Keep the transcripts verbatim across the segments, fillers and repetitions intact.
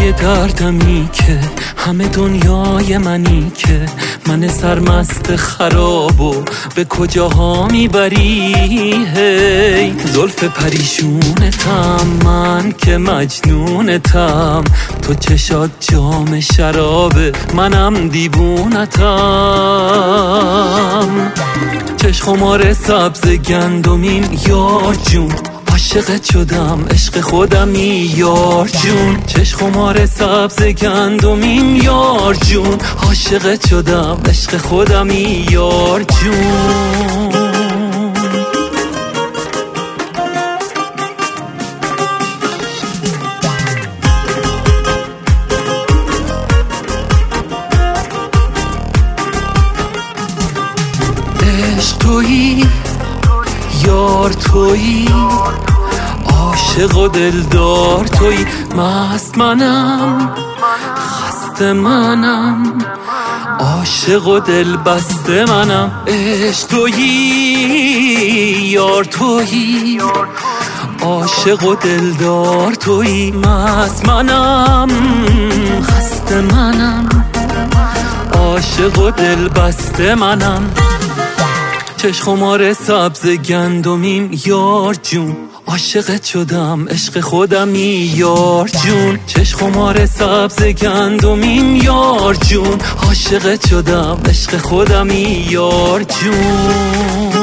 همه دردمی که همه دنیای منی که من سرمست خراب و به کجاها میبری. هی زلف پریشونتم من که مجنونتم، تو چشات جام شرابه منم دیوونتم. چش خمار سبز گندمیم یار جون، عاشقت شدم عشق خودمی یار جون. چش خمار سبز گندمیم یار جون، عاشقت شدم عشق خودمی یار جون. عشق تویی یار تویی، عاشق و دلدار تویی، مست منم خسته منم، عاشق و دل بسته منم. عشق تویی یار تویی، عاشق و دلدار تویی، مست منم خسته منم، عاشق و دل بسته منم. چش خمار سبز گندمیم یار جون، عاشقت شدم عشق خودمی یار جون. چش خمار سبز گندمیم یار جون، عاشقت شدم عشق خودمی یار جون.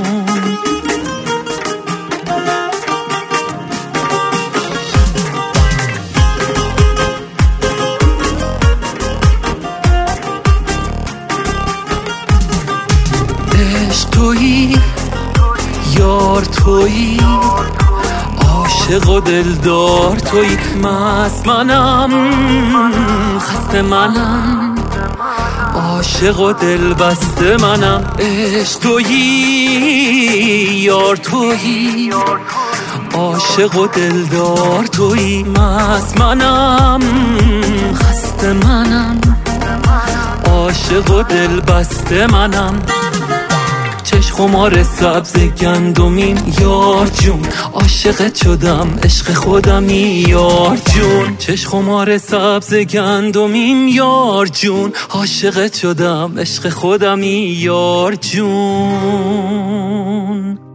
عشق تویی یار تویی، عاشق و دلدار تویی، مست منم خسته منم، عاشق و دل بسته منم. عشق تویی یار تویی، عاشق و دلدار تویی، مست منم خسته منم، عاشق و دل بسته منم. چش خمار سبز گندمیم یار جون، عاشقت شدم عشق خودمی یار جون. چش خمار سبز گندمیم یار جون، عاشقت شدم عشق خودمی یار جون.